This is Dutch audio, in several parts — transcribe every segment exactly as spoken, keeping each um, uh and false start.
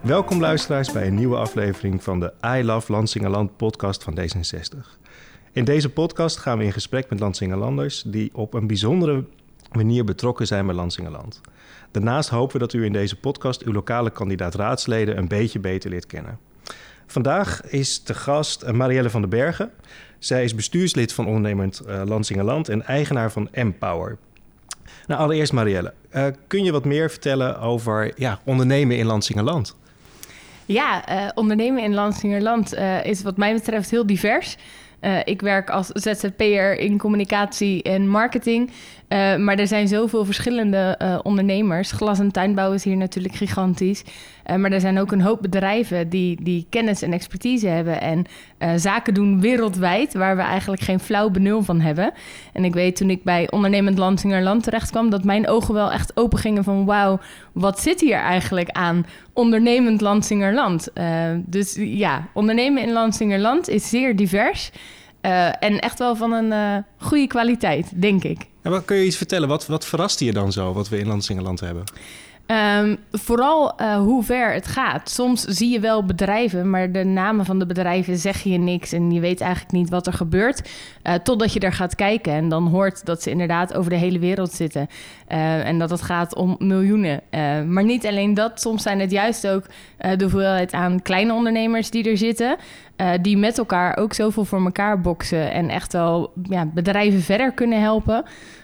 Welkom luisteraars bij een nieuwe aflevering van de I Love Lansingerland podcast van D zesenzestig. In deze podcast gaan we in gesprek met Lansingerlanders die op een bijzondere manier betrokken zijn bij Lansingerland. Daarnaast hopen we dat u in deze podcast uw lokale kandidaat raadsleden een beetje beter leert kennen. Vandaag is te gast Marielle van den Bergen. Zij is bestuurslid van ondernemend uh, Lansingerland en eigenaar van Empower. Nou, allereerst Marielle, uh, kun je wat meer vertellen over ja, ondernemen in Lansingerland? Ja, uh, ondernemen in Lansingerland uh, is wat mij betreft heel divers. Uh, ik werk als Z Z P'er in communicatie en marketing. Uh, maar er zijn zoveel verschillende uh, ondernemers. Glas- en tuinbouw is hier natuurlijk gigantisch. Uh, maar er zijn ook een hoop bedrijven die, die kennis en expertise hebben... en uh, zaken doen wereldwijd, waar we eigenlijk geen flauw benul van hebben. En ik weet toen ik bij Ondernemend Lansingerland terecht kwam... dat mijn ogen wel echt open gingen van... wauw, wat zit hier eigenlijk aan Ondernemend Lansingerland? Uh, dus ja, ondernemen in Lansingerland is zeer divers... Uh, en echt wel van een uh, goede kwaliteit, denk ik. En wat, kun je iets vertellen? Wat, wat verrast je dan zo, wat we in Lansingerland hebben? Um, vooral uh, hoe ver het gaat. Soms zie je wel bedrijven, maar de namen van de bedrijven zeggen je niks... en je weet eigenlijk niet wat er gebeurt, uh, totdat je er gaat kijken... en dan hoort dat ze inderdaad over de hele wereld zitten. Uh, en dat het gaat om miljoenen. Uh, maar niet alleen dat, soms zijn het juist ook uh, de hoeveelheid aan kleine ondernemers die er zitten... Uh, die met elkaar ook zoveel voor elkaar boksen... en echt wel ja, bedrijven verder kunnen helpen...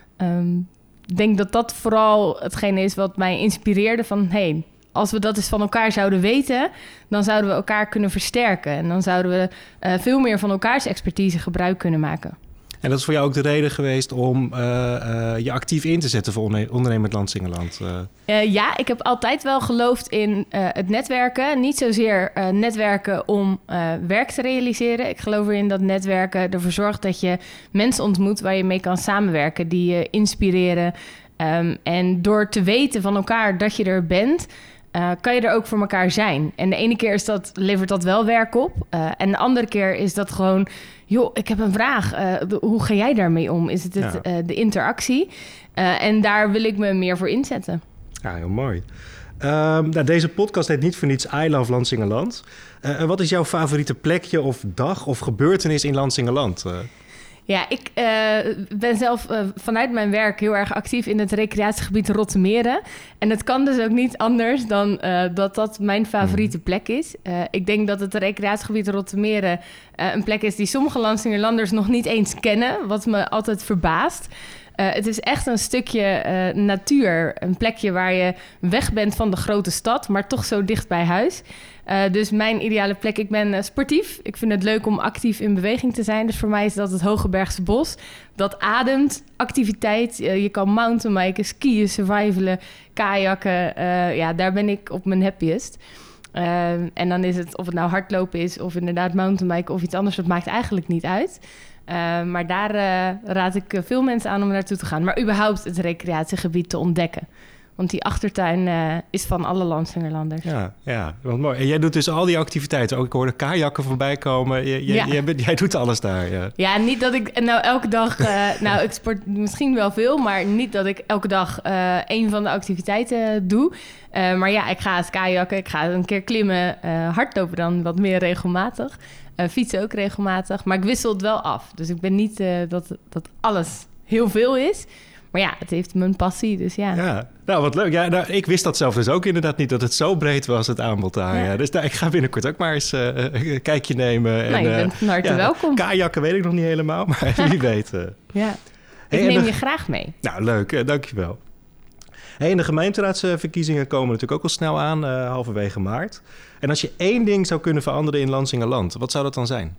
Um, Ik denk dat dat vooral hetgene is wat mij inspireerde van... hey, als we dat eens van elkaar zouden weten... dan zouden we elkaar kunnen versterken. En dan zouden we uh, veel meer van elkaars expertise gebruik kunnen maken. En dat is voor jou ook de reden geweest om uh, uh, je actief in te zetten voor onderne- Ondernemend Lansingerland? Uh. Uh, ja, ik heb altijd wel geloofd in uh, het netwerken. Niet zozeer uh, netwerken om uh, werk te realiseren. Ik geloof erin dat netwerken ervoor zorgt dat je mensen ontmoet... waar je mee kan samenwerken, die je inspireren. Um, en door te weten van elkaar dat je er bent... Uh, kan je er ook voor elkaar zijn. En de ene keer is dat, levert dat wel werk op. Uh, en de andere keer is dat gewoon... joh, ik heb een vraag. Uh, de, hoe ga jij daarmee om? Is het, het ja. uh, de interactie? Uh, en daar wil ik me meer voor inzetten. Ja, heel mooi. Uh, nou, deze podcast heet niet voor niets I Love Lansingerland. Uh, wat is jouw favoriete plekje of dag of gebeurtenis in Lansingerland? Uh, Ja, ik uh, ben zelf uh, vanuit mijn werk heel erg actief in het recreatiegebied Rottemeren. En het kan dus ook niet anders dan uh, dat dat mijn favoriete plek is. Uh, ik denk dat het recreatiegebied Rottemeren uh, een plek is die sommige Lansingerlanders nog niet eens kennen. Wat me altijd verbaast. Uh, het is echt een stukje uh, natuur. Een plekje waar je weg bent van de grote stad, maar toch zo dicht bij huis. Uh, dus mijn ideale plek, ik ben uh, sportief. Ik vind het leuk om actief in beweging te zijn. Dus voor mij is dat het Hogebergse Bos. Dat ademt activiteit. Uh, je kan mountainbiken, skiën, survivalen, kajakken. Uh, ja, daar ben ik op mijn happiest. Uh, en dan is het, of het nou hardlopen is of inderdaad mountainbiken of iets anders, dat maakt eigenlijk niet uit. Uh, maar daar uh, raad ik veel mensen aan om naartoe te gaan. Maar überhaupt het recreatiegebied te ontdekken. Want die achtertuin uh, is van alle Lansingerlanders. Ja, ja, wat mooi. En jij doet dus al die activiteiten. Ook ik hoorde kajakken voorbij komen. Je, je, ja. jij, bent, jij doet alles daar. Ja, ja niet dat ik nou elke dag... Uh, nou, ik sport misschien wel veel... maar niet dat ik elke dag uh, een van de activiteiten doe. Uh, maar ja, ik ga eens kajakken. Ik ga een keer klimmen. Uh, hardlopen dan wat meer regelmatig. Uh, fietsen ook regelmatig. Maar ik wissel het wel af. Dus ik ben niet uh, dat, dat alles heel veel is... Maar ja, het heeft mijn passie, dus ja. Ja, nou wat leuk. Ja, nou, ik wist dat zelf dus ook inderdaad niet, dat het zo breed was, het aanbod daar. Ja. Ja. Dus nou, ik ga binnenkort ook maar eens uh, een kijkje nemen. Nou, en, je bent van harte ja, welkom. Kajakken weet ik nog niet helemaal, maar wie weet. Uh. Ja, ik hey, neem de... je graag mee. Nou, leuk. Uh, dankjewel. Hey, en de gemeenteraadsverkiezingen komen natuurlijk ook al snel aan, uh, halverwege maart. En als je één ding zou kunnen veranderen in Lansingerland, wat zou dat dan zijn?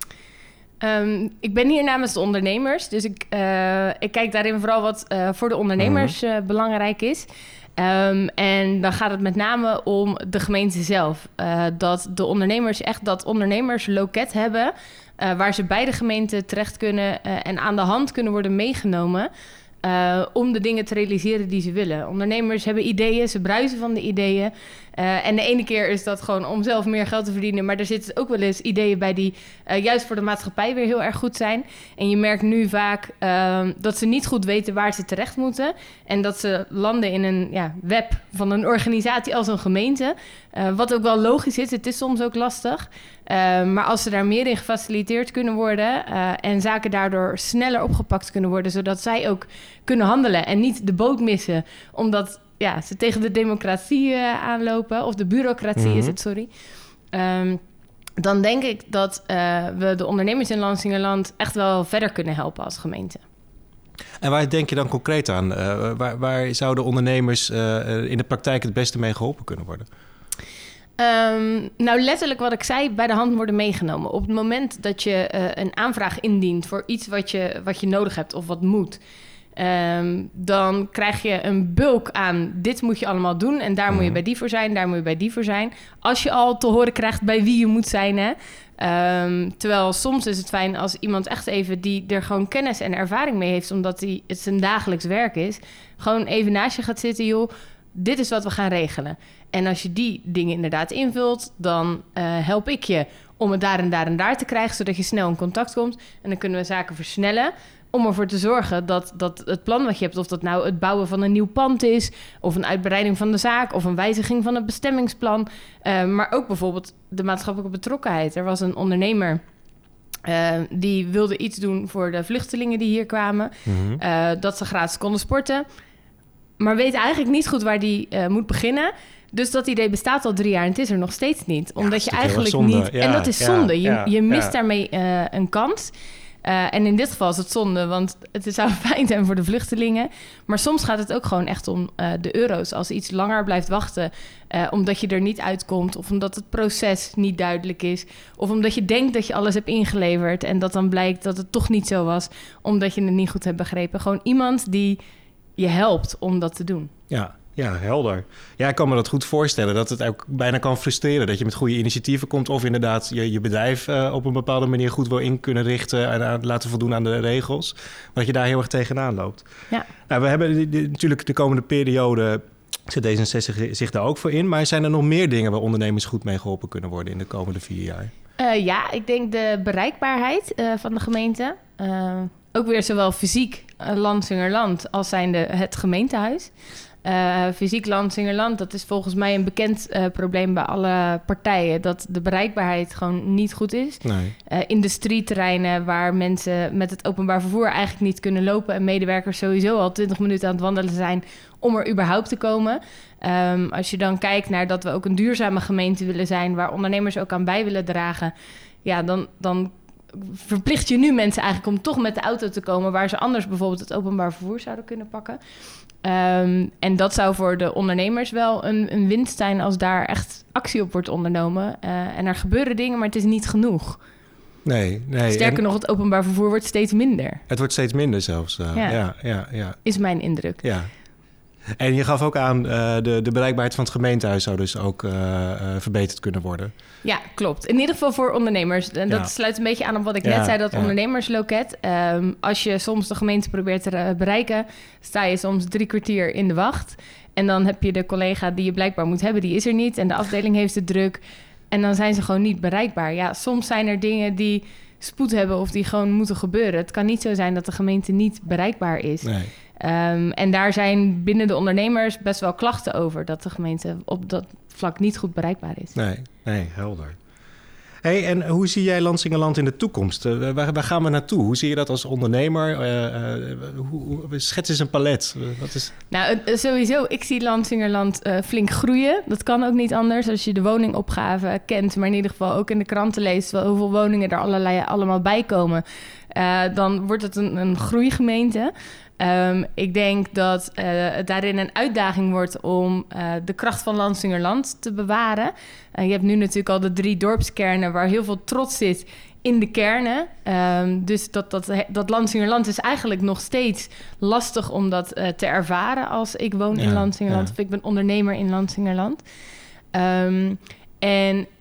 Um, ik ben hier namens de ondernemers, dus ik, uh, ik kijk daarin vooral wat uh, voor de ondernemers uh, belangrijk is. Um, en dan gaat het met name om de gemeente zelf. Uh, dat de ondernemers echt dat ondernemersloket hebben... Uh, waar ze bij de gemeente terecht kunnen uh, en aan de hand kunnen worden meegenomen... Uh, om de dingen te realiseren die ze willen. Ondernemers hebben ideeën, ze bruisen van de ideeën. Uh, en de ene keer is dat gewoon om zelf meer geld te verdienen. Maar er zitten ook wel eens ideeën bij die uh, juist voor de maatschappij weer heel erg goed zijn. En je merkt nu vaak uh, dat ze niet goed weten waar ze terecht moeten. En dat ze landen in een ja, web van een organisatie als een gemeente. Uh, wat ook wel logisch is, het is soms ook lastig. Uh, maar als ze daar meer in gefaciliteerd kunnen worden... Uh, en zaken daardoor sneller opgepakt kunnen worden... zodat zij ook kunnen handelen en niet de boot missen... omdat ja, ze tegen de democratie uh, aanlopen... of de bureaucratie mm-hmm. is het, sorry... Um, dan denk ik dat uh, we de ondernemers in Lansingerland... echt wel verder kunnen helpen als gemeente. En waar denk je dan concreet aan? Uh, waar, waar zouden ondernemers uh, in de praktijk het beste mee geholpen kunnen worden? Um, nou, letterlijk wat ik zei, bij de hand worden meegenomen. Op het moment dat je uh, een aanvraag indient voor iets wat je, wat je nodig hebt of wat moet... Um, dan krijg je een bulk aan, dit moet je allemaal doen... en daar mm. moet je bij die voor zijn, daar moet je bij die voor zijn. Als je al te horen krijgt bij wie je moet zijn, hè. Um, terwijl soms is het fijn als iemand echt even... die er gewoon kennis en ervaring mee heeft... omdat die, het zijn dagelijks werk is... gewoon even naast je gaat zitten, joh... dit is wat we gaan regelen. En als je die dingen inderdaad invult... dan uh, help ik je om het daar en daar en daar te krijgen... zodat je snel in contact komt. En dan kunnen we zaken versnellen... om ervoor te zorgen dat, dat het plan wat je hebt... of dat nou het bouwen van een nieuw pand is... of een uitbreiding van de zaak... of een wijziging van het bestemmingsplan... Uh, maar ook bijvoorbeeld de maatschappelijke betrokkenheid. Er was een ondernemer... Uh, die wilde iets doen voor de vluchtelingen die hier kwamen... Mm-hmm. Uh, dat ze gratis konden sporten... maar weet eigenlijk niet goed waar die uh, moet beginnen... Dus dat idee bestaat al drie jaar en het is er nog steeds niet. Omdat ja, je eigenlijk niet... Ja, en dat is zonde. Ja, je, je mist ja. daarmee uh, een kans. Uh, en in dit geval is het zonde, want het zou fijn zijn voor de vluchtelingen. Maar soms gaat het ook gewoon echt om uh, de euro's. Als iets langer blijft wachten, uh, omdat je er niet uitkomt... of omdat het proces niet duidelijk is... of omdat je denkt dat je alles hebt ingeleverd... en dat dan blijkt dat het toch niet zo was... omdat je het niet goed hebt begrepen. Gewoon iemand die je helpt om dat te doen. Ja. Ja, helder. Ja, ik kan me dat goed voorstellen. Dat het ook bijna kan frustreren. Dat je met goede initiatieven komt... of inderdaad je, je bedrijf uh, op een bepaalde manier goed wil in kunnen richten... en aan, laten voldoen aan de regels. Maar dat je daar heel erg tegenaan loopt. Ja. Nou, we hebben die, die, natuurlijk de komende periode... zet D zesenzestig zich daar ook voor in. Maar zijn er nog meer dingen waar ondernemers goed mee geholpen kunnen worden... in de komende vier jaar? Uh, ja, ik denk de bereikbaarheid uh, van de gemeente. Uh, ook weer zowel fysiek uh, Lansingerland als zijnde het gemeentehuis... Uh, fysiek Lansingerland, dat is volgens mij een bekend uh, probleem bij alle partijen... dat de bereikbaarheid gewoon niet goed is. Nee. Uh, industrieterreinen waar mensen met het openbaar vervoer eigenlijk niet kunnen lopen... en medewerkers sowieso al twintig minuten aan het wandelen zijn om er überhaupt te komen. Um, als je dan kijkt naar dat we ook een duurzame gemeente willen zijn... waar ondernemers ook aan bij willen dragen... ja, dan... dan verplicht je nu mensen eigenlijk om toch met de auto te komen... waar ze anders bijvoorbeeld het openbaar vervoer zouden kunnen pakken. Um, en dat zou voor de ondernemers wel een, een winst zijn... als daar echt actie op wordt ondernomen. Uh, en er gebeuren dingen, maar het is niet genoeg. Nee, nee. Sterker en... nog, het openbaar vervoer wordt steeds minder. Het wordt steeds minder zelfs. Uh, ja. Ja, ja, ja. Is mijn indruk. Ja. En je gaf ook aan, uh, de, de bereikbaarheid van het gemeentehuis... zou dus ook uh, uh, verbeterd kunnen worden. Ja, klopt. In ieder geval voor ondernemers. En dat ja. sluit een beetje aan op wat ik ja, net zei, dat ja. ondernemersloket. Um, als je soms de gemeente probeert te uh, bereiken... sta je soms drie kwartier in de wacht. En dan heb je de collega die je blijkbaar moet hebben, die is er niet. En de afdeling heeft het druk. En dan zijn ze gewoon niet bereikbaar. Ja, soms zijn er dingen die spoed hebben of die gewoon moeten gebeuren. Het kan niet zo zijn dat de gemeente niet bereikbaar is. Nee. Um, en daar zijn binnen de ondernemers best wel klachten over... dat de gemeente op dat vlak niet goed bereikbaar is. Nee, nee, helder. Hey, en hoe zie jij Lansingerland in de toekomst? Uh, waar, waar gaan we naartoe? Hoe zie je dat als ondernemer? Uh, uh, hoe, hoe, schets eens een palet. Uh, wat is... Nou, uh, sowieso, ik zie Lansingerland uh, flink groeien. Dat kan ook niet anders als je de woningopgave kent... maar in ieder geval ook in de kranten leest... wel hoeveel woningen er allerlei, allemaal bij komen. Uh, dan wordt het een, een groeigemeente... Um, ik denk dat uh, het daarin een uitdaging wordt om uh, de kracht van Lansingerland te bewaren. Uh, je hebt nu natuurlijk al de drie dorpskernen waar heel veel trots zit in de kernen. Um, dus dat, dat, dat Lansingerland is eigenlijk nog steeds lastig om dat uh, te ervaren als ik woon ja, in Lansingerland. Ja. Of ik ben ondernemer in Lansingerland. Um, en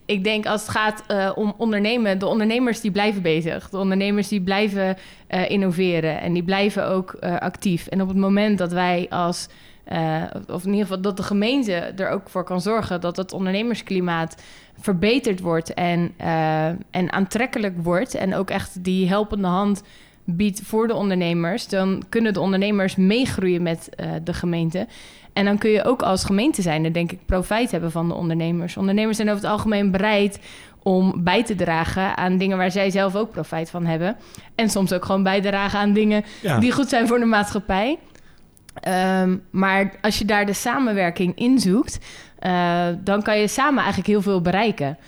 ik denk als het gaat uh, om ondernemen, de ondernemers die blijven bezig. De ondernemers die blijven uh, innoveren en die blijven ook uh, actief. En op het moment dat wij als, uh, of in ieder geval dat de gemeente er ook voor kan zorgen dat het ondernemersklimaat verbeterd wordt en, uh, en aantrekkelijk wordt en ook echt die helpende hand biedt voor de ondernemers, dan kunnen de ondernemers meegroeien met uh, de gemeente. En dan kun je ook als gemeente zijn, denk ik, profijt hebben van de ondernemers. Ondernemers zijn over het algemeen bereid om bij te dragen aan dingen waar zij zelf ook profijt van hebben. En soms ook gewoon bijdragen aan dingen ja. die goed zijn voor de maatschappij. Um, maar als je daar de samenwerking in zoekt, uh, dan kan je samen eigenlijk heel veel bereiken.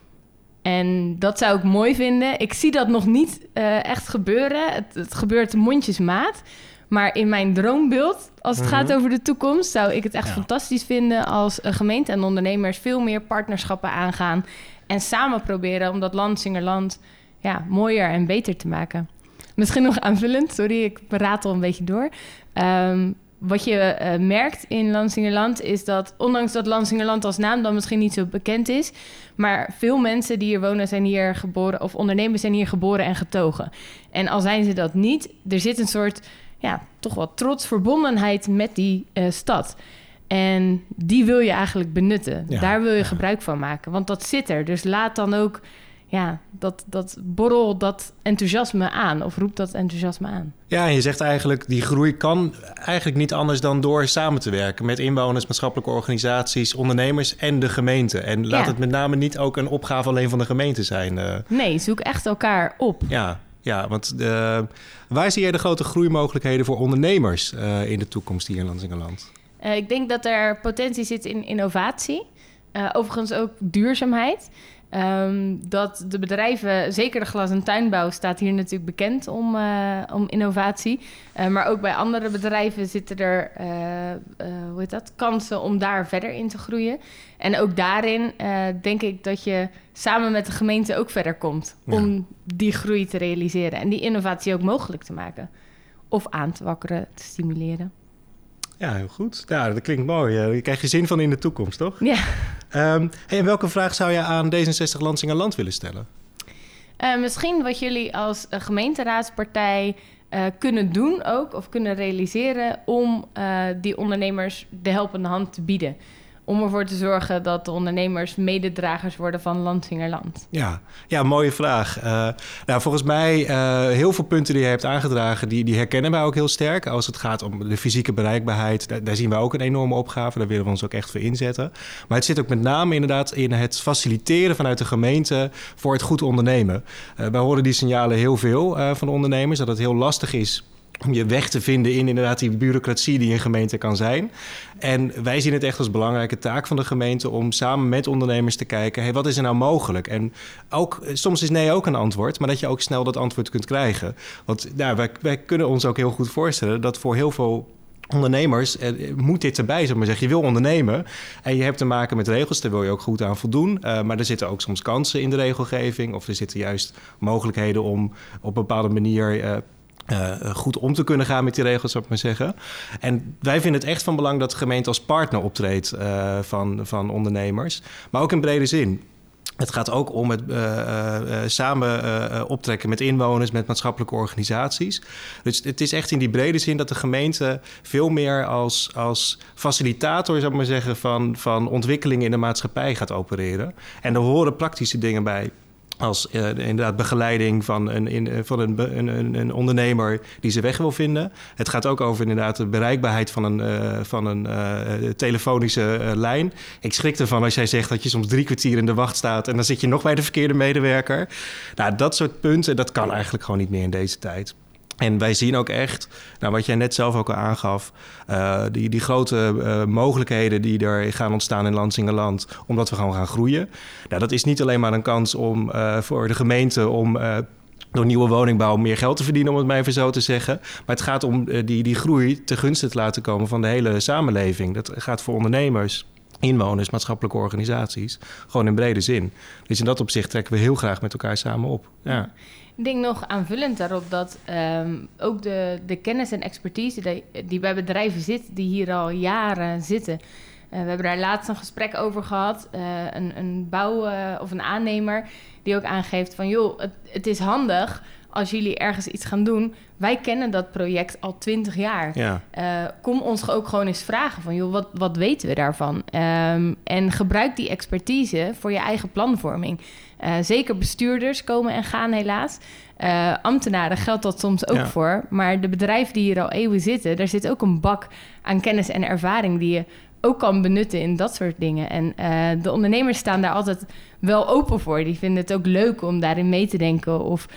En dat zou ik mooi vinden. Ik zie dat nog niet uh, echt gebeuren. Het, het gebeurt mondjesmaat. Maar in mijn droombeeld, als het mm-hmm. gaat over de toekomst, zou ik het echt ja. fantastisch vinden als een gemeente en ondernemers veel meer partnerschappen aangaan en samen proberen om dat Lansingerland ja, mooier en beter te maken. Misschien nog aanvullend, sorry, ik ratel een beetje door. Um, wat je uh, merkt in Lansingerland is dat, ondanks dat Lansingerland als naam dan misschien niet zo bekend is, maar veel mensen die hier wonen zijn hier geboren, of ondernemers zijn hier geboren en getogen. En al zijn ze dat niet, er zit een soort, ja, toch wel trots verbondenheid met die uh, stad. En die wil je eigenlijk benutten. Ja, Daar wil je ja. gebruik van maken, want dat zit er. Dus laat dan ook, ja, dat, dat borrel dat enthousiasme aan, of roep dat enthousiasme aan. Ja, en je zegt eigenlijk, die groei kan eigenlijk niet anders dan door samen te werken met inwoners, maatschappelijke organisaties, ondernemers en de gemeente. En laat ja. het met name niet ook een opgave alleen van de gemeente zijn. Uh. Nee, zoek echt elkaar op. Ja, ja, want uh, waar zie jij de grote groeimogelijkheden voor ondernemers uh, in de toekomst hier in Lansingerland? Uh, ik denk dat er potentie zit in innovatie. Uh, overigens ook duurzaamheid. Um, dat de bedrijven, zeker de glas- en tuinbouw, staat hier natuurlijk bekend om, uh, om innovatie. Uh, maar ook bij andere bedrijven zitten er uh, uh, hoe heet dat? kansen om daar verder in te groeien. En ook daarin uh, denk ik dat je samen met de gemeente ook verder komt ja. om die groei te realiseren en die innovatie ook mogelijk te maken. Of aan te wakkeren, te stimuleren. Ja, heel goed. Ja, dat klinkt mooi. Daar krijg je zin van in de toekomst, toch? Ja. Um, hey, en welke vraag zou je aan D zesenzestig Lansingerland willen stellen? Uh, misschien wat jullie als uh, gemeenteraadspartij uh, kunnen doen ook, of kunnen realiseren om uh, die ondernemers de helpende hand te bieden. Om ervoor te zorgen dat de ondernemers mededragers worden van Lansingerland. Ja, ja, mooie vraag. Uh, nou, volgens mij uh, heel veel punten die je hebt aangedragen, die, die herkennen wij ook heel sterk. Als het gaat om de fysieke bereikbaarheid, daar, daar zien wij ook een enorme opgave. Daar willen we ons ook echt voor inzetten. Maar het zit ook met name inderdaad in het faciliteren vanuit de gemeente voor het goed ondernemen. Uh, wij horen die signalen heel veel uh, van de ondernemers, dat het heel lastig is om je weg te vinden in inderdaad die bureaucratie die een gemeente kan zijn. En wij zien het echt als belangrijke taak van de gemeente om samen met ondernemers te kijken, hey, wat is er nou mogelijk? En ook, soms is nee ook een antwoord, maar dat je ook snel dat antwoord kunt krijgen. Want nou, wij, wij kunnen ons ook heel goed voorstellen dat voor heel veel ondernemers eh, moet dit erbij, zou ik maar zeggen. Je wil ondernemen en je hebt te maken met regels, daar wil je ook goed aan voldoen. Uh, maar er zitten ook soms kansen in de regelgeving of er zitten juist mogelijkheden om op een bepaalde manier Uh, Uh, goed om te kunnen gaan met die regels, zou ik maar zeggen. En wij vinden het echt van belang dat de gemeente als partner optreedt uh, van, van ondernemers. Maar ook in brede zin. Het gaat ook om het uh, uh, samen uh, optrekken met inwoners, met maatschappelijke organisaties. Dus het is echt in die brede zin dat de gemeente veel meer als, als facilitator, zou ik maar zeggen, van, van ontwikkelingen in de maatschappij gaat opereren. En er horen praktische dingen bij. Als uh, inderdaad begeleiding van, een, in, van een, een, een ondernemer die zijn weg wil vinden. Het gaat ook over inderdaad de bereikbaarheid van een, uh, van een uh, telefonische uh, lijn. Ik schrik ervan als jij zegt dat je soms drie kwartier in de wacht staat en dan zit je nog bij de verkeerde medewerker. Nou, dat soort punten, dat kan eigenlijk gewoon niet meer in deze tijd. En wij zien ook echt, nou, wat jij net zelf ook al aangaf, uh, die, die grote uh, mogelijkheden die er gaan ontstaan in Lansingerland, omdat we gewoon gaan groeien. Nou, dat is niet alleen maar een kans om uh, voor de gemeente om Uh, door nieuwe woningbouw meer geld te verdienen, om het maar even zo te zeggen. Maar het gaat om uh, die, die groei ten gunste te laten komen van de hele samenleving. Dat gaat voor ondernemers, inwoners, maatschappelijke organisaties, gewoon in brede zin. Dus in dat opzicht trekken we heel graag met elkaar samen op. Ja. Ik denk nog aanvullend daarop dat um, ook de, de kennis en expertise die, die bij bedrijven zit, die hier al jaren zitten, Uh, we hebben daar laatst een gesprek over gehad. Uh, een, een bouw- uh, of een aannemer die ook aangeeft van... joh, het, het is handig als jullie ergens iets gaan doen. Wij kennen dat project al twintig jaar. Ja. Uh, kom ons ook gewoon eens vragen van... joh, wat, wat weten we daarvan? Um, en gebruik die expertise voor je eigen planvorming. Uh, zeker bestuurders komen en gaan helaas. Uh, ambtenaren geldt dat soms ook ja. voor. Maar de bedrijven die hier al eeuwen zitten... daar zit ook een bak aan kennis en ervaring... die je ook kan benutten in dat soort dingen. En uh, de ondernemers staan daar altijd wel open voor. Die vinden het ook leuk om daarin mee te denken... of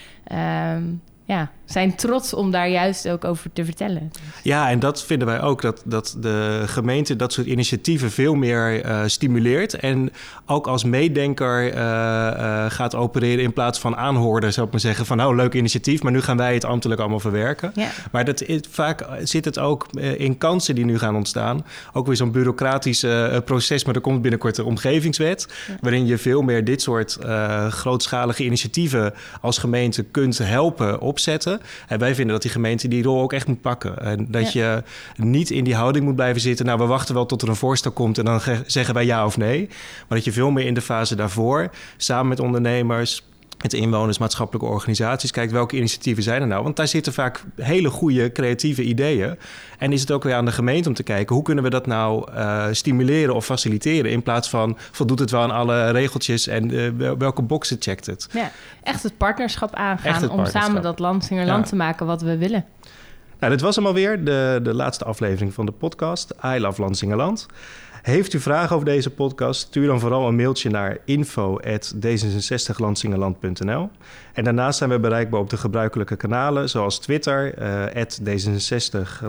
um, ja, zijn trots om daar juist ook over te vertellen. Ja, en dat vinden wij ook, dat, dat de gemeente dat soort initiatieven veel meer uh, stimuleert... en ook als meedenker uh, uh, gaat opereren in plaats van aanhoorder... zou ik maar zeggen van nou, leuk initiatief... maar nu gaan wij het ambtelijk allemaal verwerken. Ja. Maar dat is, vaak zit het ook in kansen die nu gaan ontstaan. Ook weer zo'n bureaucratisch uh, proces, maar er komt binnenkort de omgevingswet... Ja. waarin je veel meer dit soort uh, grootschalige initiatieven als gemeente kunt helpen opzetten... En wij vinden dat die gemeente die rol ook echt moet pakken. En dat ja. je niet in die houding moet blijven zitten... nou, we wachten wel tot er een voorstel komt... en dan ge- zeggen wij ja of nee. Maar dat je veel meer in de fase daarvoor... samen met ondernemers, met inwoners, maatschappelijke organisaties... kijkt welke initiatieven zijn er nou. Want daar zitten vaak hele goede creatieve ideeën. En is het ook weer aan de gemeente om te kijken... hoe kunnen we dat nou uh, stimuleren of faciliteren... in plaats van voldoet het wel aan alle regeltjes... en uh, welke boxen checkt het. Ja, echt het partnerschap aangaan... het om partnerschap. samen dat Lansingerland ja. te maken wat we willen. Nou, dit was hem alweer, de, de laatste aflevering van de podcast... I Love Lansingerland. Heeft u vragen over deze podcast? Stuur dan vooral een mailtje naar info at d zesenzestig lansingerland punt n l. En daarnaast zijn we bereikbaar op de gebruikelijke kanalen... zoals Twitter, uh, at d zesenzestig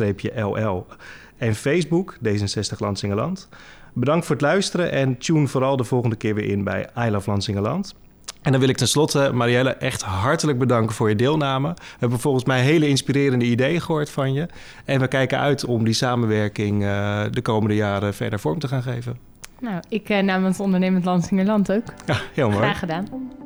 L L... en Facebook, D zesenzestig Lansingerland. Bedankt voor het luisteren en tune vooral de volgende keer weer in bij I Love Lansingerland. En dan wil ik tenslotte Marielle echt hartelijk bedanken voor je deelname. We hebben volgens mij hele inspirerende ideeën gehoord van je. En we kijken uit om die samenwerking uh, de komende jaren verder vorm te gaan geven. Nou, ik uh, namens Ondernemend Lansingerland ook. Ja, heel mooi. Graag gedaan.